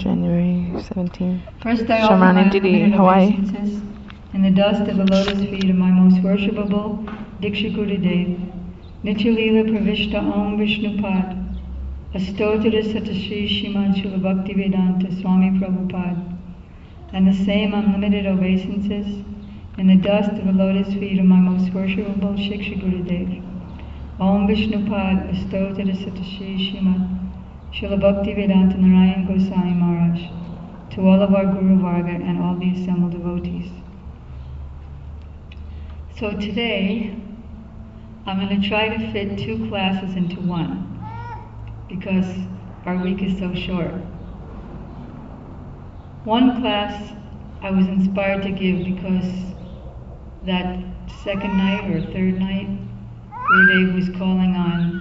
January 17th. First I offer my unlimited Hawaii. obeisances in the dust of the lotus feet of my most worshipable Diksha Gurudev, Nityalila Pravishta Om Vishnupad, Astotara Satashri Shriman Srila Bhaktivedanta Swami Prabhupada, and the same unlimited obeisances in the dust of the lotus feet of my most worshipable Shiksha Gurudev, Om Vishnupad Astotara Satashri Shriman Srila Bhaktivedanta Narayan Goswami Maharaj, to all of our Guru Varga and all the assembled devotees. So today, I'm going to try to fit 2 classes into one, because our week is so short. One class I was inspired to give because that second night or third night, Gurudev was calling on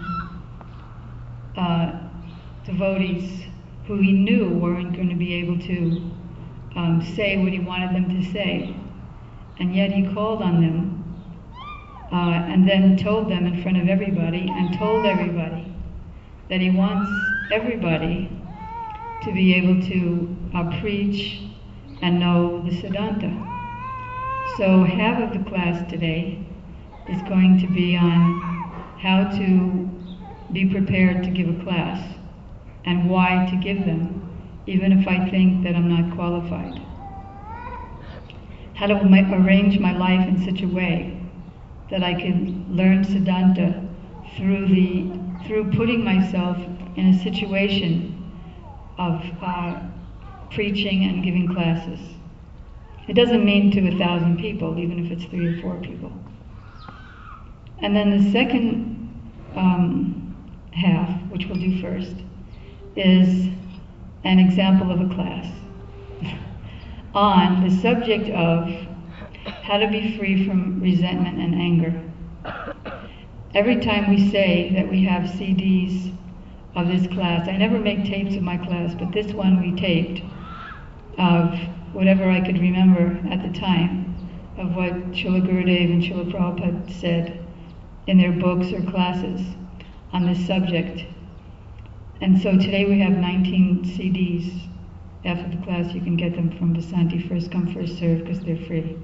devotees who he knew weren't going to be able to say what he wanted them to say. And yet he called on them and then told them in front of everybody and told everybody that he wants everybody to be able to preach and know the Siddhanta. So half of the class today is going to be on how to be prepared to give a class and why to give them, even if I think that I'm not qualified. How to arrange my life in such a way that I can learn Siddhanta through putting myself in a situation of preaching and giving classes. It doesn't mean to 1,000 people, even if it's 3 or 4 people. And then the second half, which we'll do first, is an example of a class on the subject of how to be free from resentment and anger. Every time we say that we have CDs of this class, I never make tapes of my class, but this one we taped of whatever I could remember at the time of what Srila Gurudev and Srila Prabhupada said in their books or classes on this subject. And so today we have 19 CDs. After the class you can get them from Vasanti, first come, first serve, because they're free.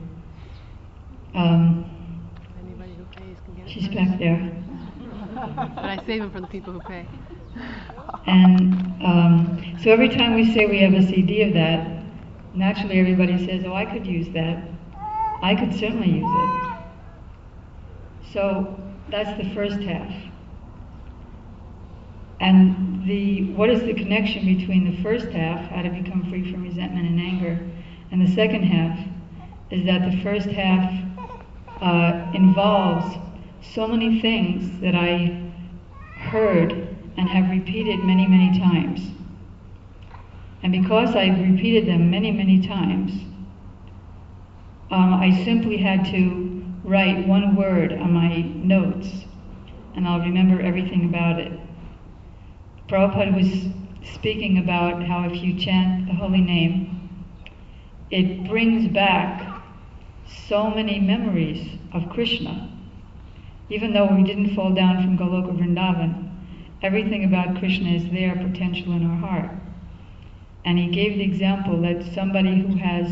Anybody who pays can get it. She's back there. But I save them for the people who pay. And so every time we say we have a CD of that, naturally everybody says, oh, I could use that. I could certainly use it. So that's the first half. And what is the connection between the first half, how to become free from resentment and anger, and the second half is that the first half involves so many things that I heard and have repeated many, many times. And because I've repeated them many, many times, I simply had to write one word on my notes, and I'll remember everything about it. Prabhupada was speaking about how if you chant the holy name, it brings back so many memories of Krishna. Even though we didn't fall down from Goloka Vrindavan, everything about Krishna is there, potential in our heart. And he gave the example that somebody who has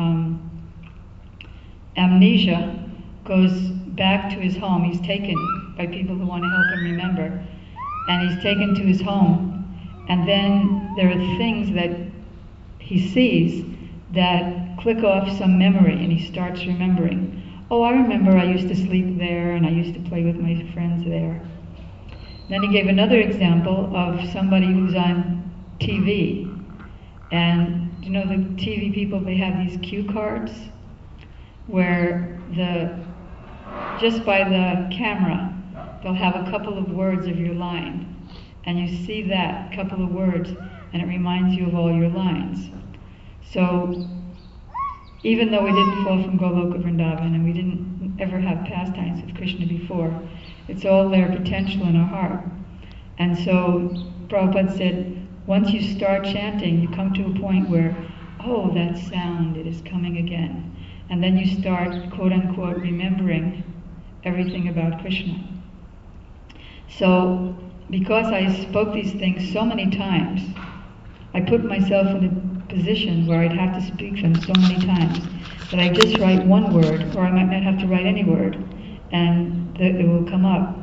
amnesia goes back to his home. He's taken by people who want to help him remember. And he's taken to his home, and then there are things that he sees that click off some memory, and he starts remembering. Oh, I remember I used to sleep there, and I used to play with my friends there. Then he gave another example of somebody who's on TV, and you know the TV people, they have these cue cards, where just by the camera, they'll have a couple of words of your line, and you see that couple of words, and it reminds you of all your lines. So, even though we didn't fall from Goloka Vrindavan, and we didn't ever have pastimes with Krishna before, it's all there, potential in our heart. And so, Prabhupada said, once you start chanting, you come to a point where, oh, that sound, it is coming again. And then you start, quote unquote, remembering everything about Krishna. So, because I spoke these things so many times, I put myself in a position where I'd have to speak them so many times that I just write one word, or I might not have to write any word, and it will come up.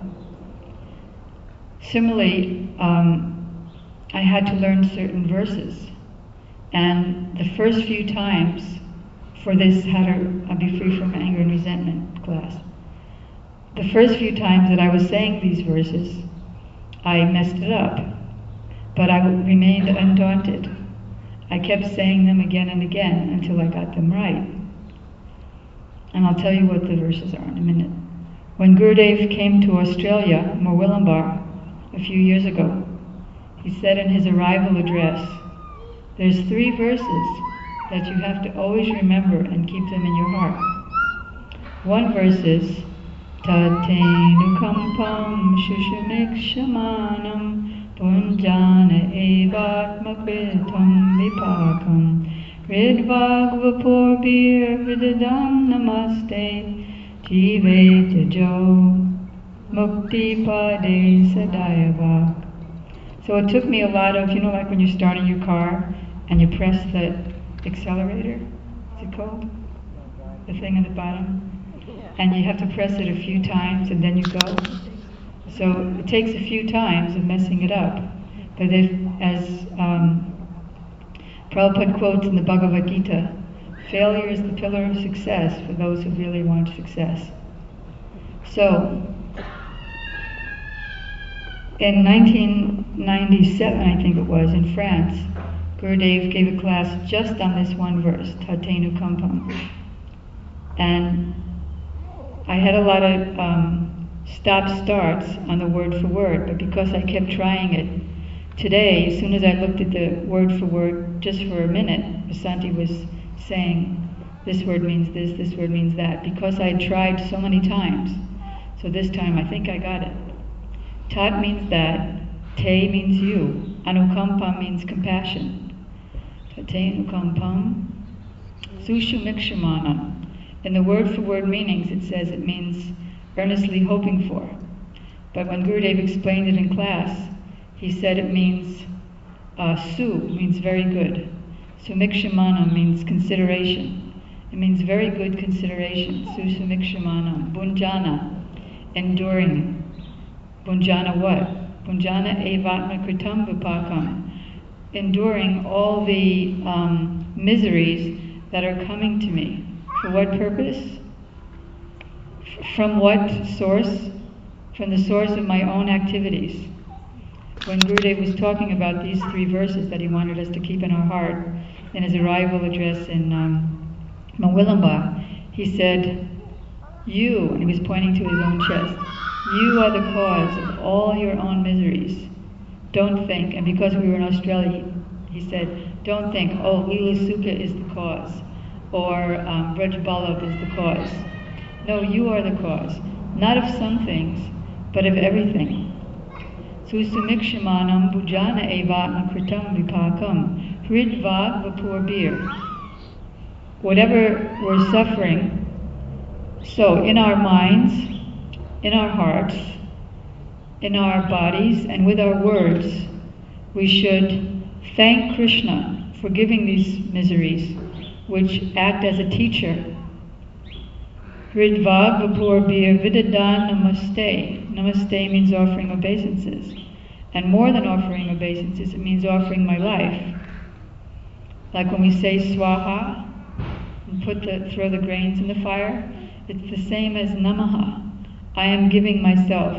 Similarly, I had to learn certain verses, and the first few times for this How to Be Free from Anger and Resentment class, the first few times that I was saying these verses, I messed it up, but I remained undaunted. I kept saying them again and again until I got them right. And I'll tell you what the verses are in a minute. When Gurudev came to Australia, Murwillumbah, a few years ago, he said in his arrival address, there's 3 verses that you have to always remember and keep them in your heart. One verse is, Tatenukampam Shushumikshyamanam Punjana Evatmakritam Vipakam Ridvagvapurbir Vidadam Namaste Jive Jajo Mukti Pade Sadayavak. So it took me a lot of, like when you're starting your car and you press the accelerator, what's it called? The thing at the bottom? And you have to press it a few times and then you go. So it takes a few times of messing it up. But as Prabhupada quotes in the Bhagavad Gita, failure is the pillar of success for those who really want success. So, in 1997, I think it was, in France, Gurudev gave a class just on this one verse, Tatenu Kampam. And I had a lot of stop-starts on the word for word, but because I kept trying it, today, as soon as I looked at the word for word, just for a minute, Vasanti was saying, this word means this word means that, because I had tried so many times. So this time I think I got it. Tat means that, Te means you, Anukampam means compassion. Tate Anukampam, Sushumikshamanam. In the word for word meanings it says it means earnestly hoping for. But when Gurudev explained it in class, he said it means Su means very good. Sumikshamanam means consideration. It means very good consideration. Susumikshamanam. Bunjana, enduring. Bunjana what? Bunjana evatma kritam vipakam. Enduring all the miseries that are coming to me. For what purpose? From what source? From the source of my own activities. When Gurudev was talking about these 3 verses that he wanted us to keep in our heart in his arrival address in Murwillumbah, he said, you, and he was pointing to his own chest, you are the cause of all your own miseries. Don't think, and because we were in Australia, he said, don't think, oh, Leela Sukha is the cause, or Braj Ballabh is the cause. No, you are the cause, not of some things, but of everything. Susumikshamanam bhujana evatma kritam vipakam hridvag vapurbir. Whatever we're suffering, so in our minds, in our hearts, in our bodies, and with our words, we should thank Krishna for giving these miseries, which act as a teacher. Hridvag vapurbir vidadan namaste. Namaste means offering obeisances. And more than offering obeisances, it means offering my life. Like when we say swaha, and throw the grains in the fire, it's the same as namaha. I am giving myself.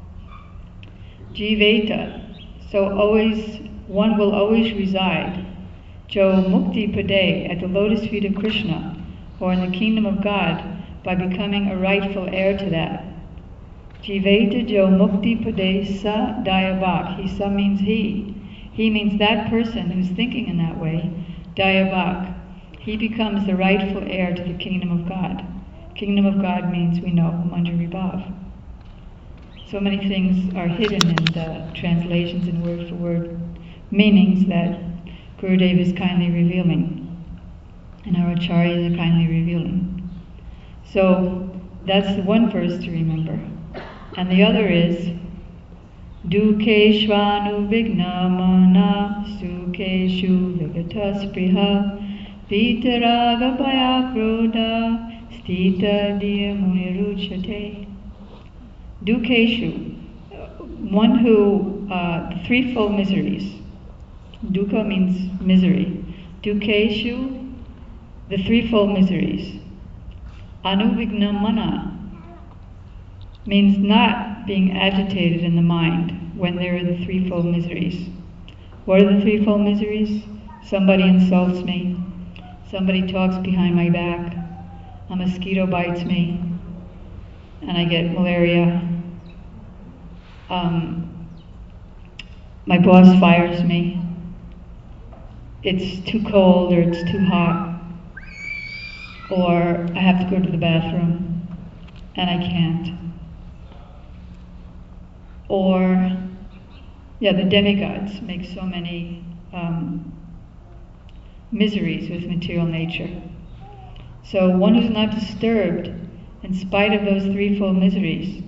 Jiveta. So one will always reside. Jo mukti pade, at the lotus feet of Krishna, or in the kingdom of God, by becoming a rightful heir to that. Jiveta jo mukti pade sa dayavak. He sa means he. He means that person who's thinking in that way. Dayavak. He becomes the rightful heir to the kingdom of God. Kingdom of God means, we know, Manjari Bhav. So many things are hidden in the translations and word for word meanings that Gurudev is kindly revealing, and our acharyas are kindly revealing. So that's the one verse to remember. And the other is Dukeshvanu Vignamana Sukeshu Vigataspriha Vitaraga Bhayakroda Stita Diya Muniruchate. Dukeshu, one who, the threefold miseries. Dukkha means misery. Dukeshu, the threefold miseries. Anuvigna mana means not being agitated in the mind when there are the threefold miseries. What are the threefold miseries? Somebody insults me, somebody talks behind my back, a mosquito bites me, and I get malaria. My boss fires me. It's too cold or it's too hot. Or I have to go to the bathroom and I can't. Or, the demigods make so many miseries with material nature. So one who's not disturbed in spite of those threefold miseries.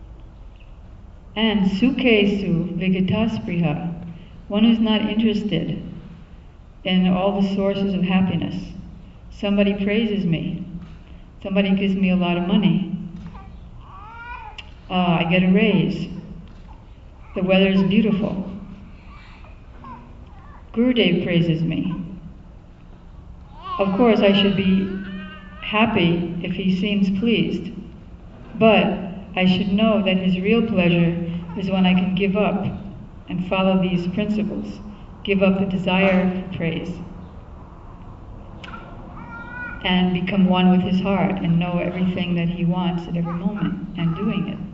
And sukesu vigataspriha, one who's not interested in all the sources of happiness. Somebody praises me. Somebody gives me a lot of money. I get a raise. The weather is beautiful. Gurudev praises me. Of course, I should be happy if he seems pleased. But I should know that his real pleasure is when I can give up and follow these principles. Give up the desire for praise. And become one with his heart and know everything that he wants at every moment and doing it.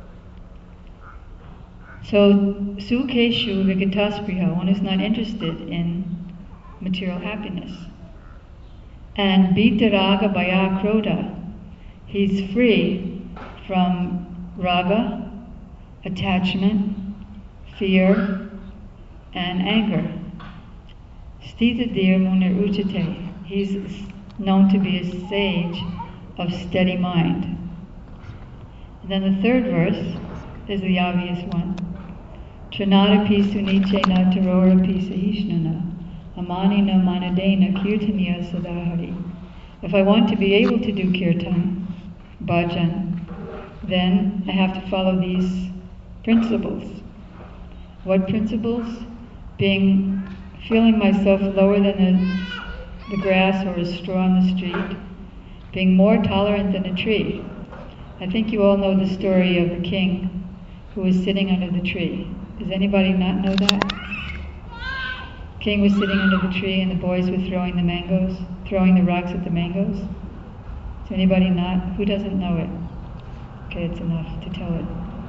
So, sukeshu vigataspriha, one who's not interested in material happiness. And vitaraga bhayakroda, he's free from raga, attachment, fear, and anger. Stita dir munir uchate, he's known to be a sage of steady mind. And then the third verse is the obvious one. Trinadapi suniche na tarorapi sahishnana amanina manadena kirtaniya sadahari. If I want to be able to do kirtan, bhajan, then I have to follow these principles. What principles? Feeling myself lower than the grass or a straw on the street, being more tolerant than a tree. I think you all know the story of the king who was sitting under the tree. Does anybody not know that? King was sitting under the tree and the boys were throwing the rocks at the mangoes. Does anybody not? Who doesn't know it? Okay, it's enough to tell it.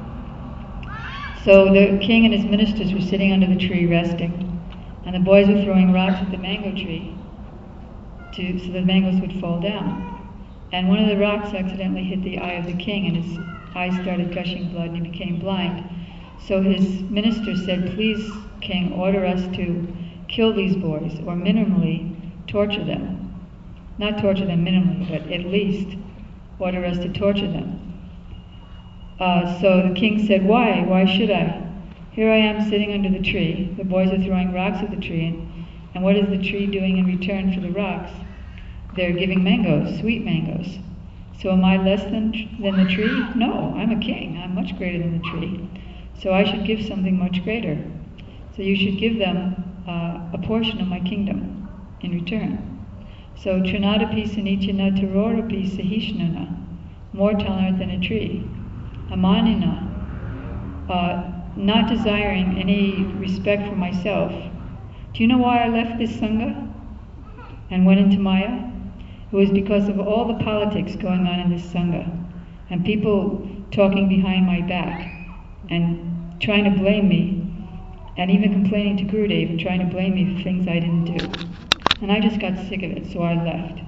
So the king and his ministers were sitting under the tree resting, and the boys were throwing rocks at the mango tree so the mangoes would fall down. And one of the rocks accidentally hit the eye of the king, and his eyes started gushing blood, and he became blind. So his minister said, "Please, king, order us to kill these boys, or minimally torture them. Not torture them minimally, but at least order us to torture them." So the king said, "Why? Why should I? Here I am sitting under the tree. The boys are throwing rocks at the tree, and what is the tree doing in return for the rocks? They're giving mangoes, sweet mangoes. So am I less than the tree? No, I'm a king. I'm much greater than the tree. So I should give something much greater. So you should give them a portion of my kingdom in return." So Trinadapi sanichana tarorapi sahishnana, more tolerant than a tree. Amanina, not desiring any respect for myself. Do you know why I left this Sangha and went into Maya? It was because of all the politics going on in this Sangha, and people talking behind my back and trying to blame me, and even complaining to Gurudev and trying to blame me for things I didn't do. And I just got sick of it, so I left.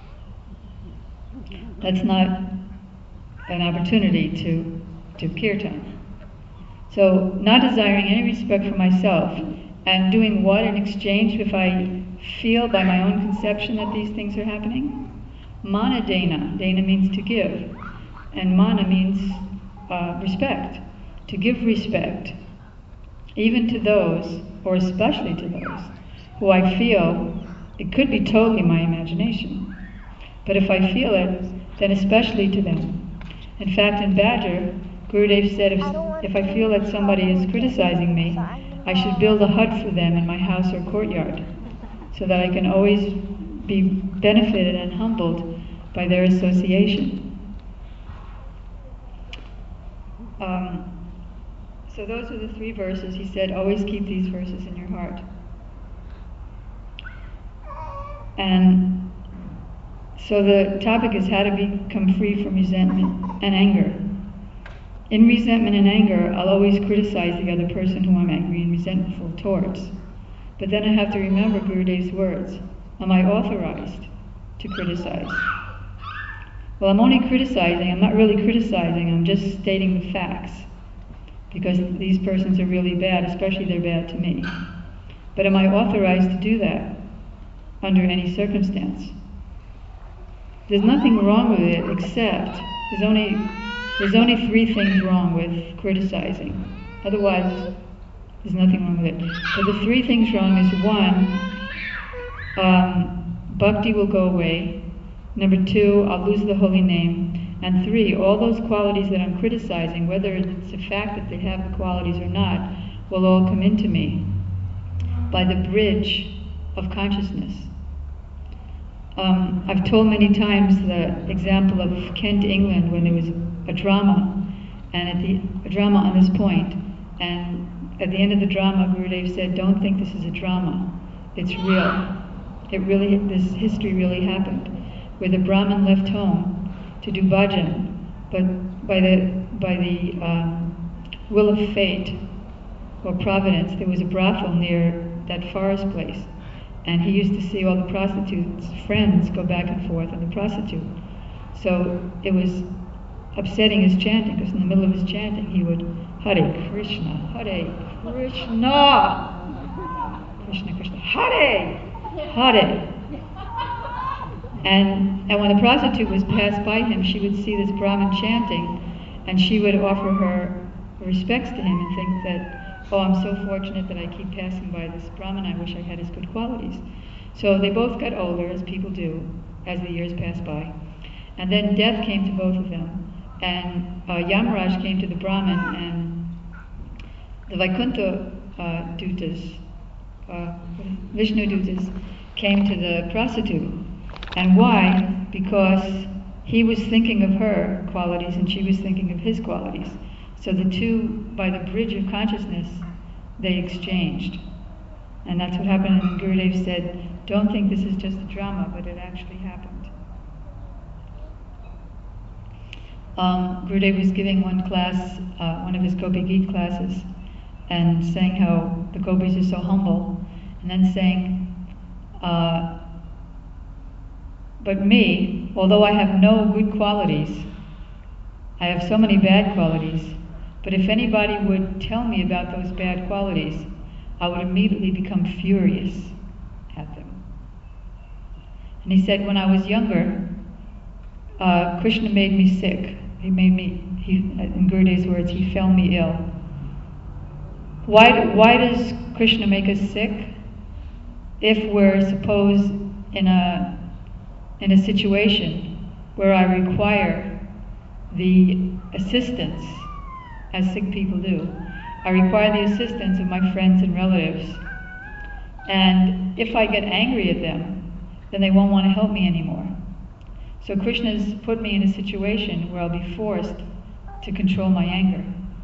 That's not an opportunity to kirtan. So, not desiring any respect for myself, and doing what in exchange if I feel by my own conception that these things are happening? Mana dena. Dena means to give, and mana means respect. To give respect, even to those, or especially to those, who I feel, it could be totally my imagination, but if I feel it, then especially to them. In fact, in Badger, Gurudev said if I feel that somebody is criticizing me, I should build a hut for them in my house or courtyard, so that I can always be benefited and humbled by their association. So those are the 3 verses. He said, always keep these verses in your heart. And so the topic is how to become free from resentment and anger. In resentment and anger, I'll always criticize the other person who I'm angry and resentful towards. But then I have to remember Gurudev's words. Am I authorized to criticize? Well, I'm only criticizing. I'm not really criticizing. I'm just stating the facts. Because these persons are really bad, especially they're bad to me. But am I authorized to do that under any circumstance? There's nothing wrong with it except there's only 3 things wrong with criticizing. Otherwise, there's nothing wrong with it. But the 3 things wrong is 1, bhakti will go away. Number 2, I'll lose the holy name. And 3, all those qualities that I'm criticizing, whether it's a fact that they have the qualities or not, will all come into me by the bridge of consciousness. I've told many times the example of Kent, England, when there was a drama, and a drama on this point, and at the end of the drama, Gurudev said, "Don't think this is a drama. It's real. This history really happened, where the Brahmin left home to do bhajan, but by the will of fate or providence, there was a brothel near that forest place, and he used to see all the prostitutes' friends go back and forth on the prostitute. So it was upsetting his chanting, because in the middle of his chanting he would Hare Krishna, Krishna Krishna, Hare, Hare. And when the prostitute was passed by him, she would see this Brahmin chanting, and she would offer her respects to him and think that, oh, I'm so fortunate that I keep passing by this Brahmin, I wish I had his good qualities. So they both got older, as people do, as the years passed by. And then death came to both of them. And Yamaraj came to the Brahmin, and the Vaikuntha Dutas, Vishnu Dutas, came to the prostitute. And why? Because he was thinking of her qualities and she was thinking of his qualities. So the two, by the bridge of consciousness, they exchanged. And that's what happened. And Gurudev said, don't think this is just a drama, but it actually happened. Gurudev was giving one class, one of his Gopi Geet classes, and saying how the gopis are so humble, and then saying, but me, although I have no good qualities, I have so many bad qualities, but if anybody would tell me about those bad qualities, I would immediately become furious at them. And he said, when I was younger, Krishna made me sick. In Gurudev's words, he fell me ill. Why does Krishna make us sick? If we're, suppose, in a situation where I require the assistance, as sick people do, I require the assistance of my friends and relatives. And if I get angry at them, then they won't want to help me anymore. So Krishna's put me in a situation where I'll be forced to control my anger.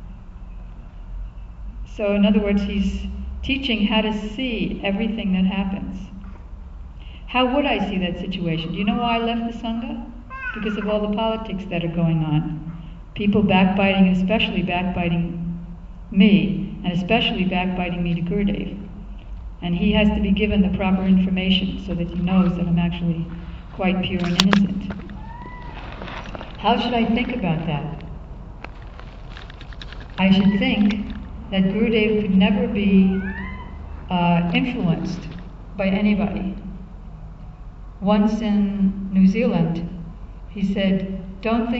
So in other words, he's teaching how to see everything that happens. How would I see that situation? Do you know why I left the Sangha? Because of all the politics that are going on. People backbiting, and especially backbiting me, and especially backbiting me to Gurudev. And he has to be given the proper information so that he knows that I'm actually quite pure and innocent. How should I think about that? I should think that Gurudev could never be influenced by anybody. Once in New Zealand, he said, don't think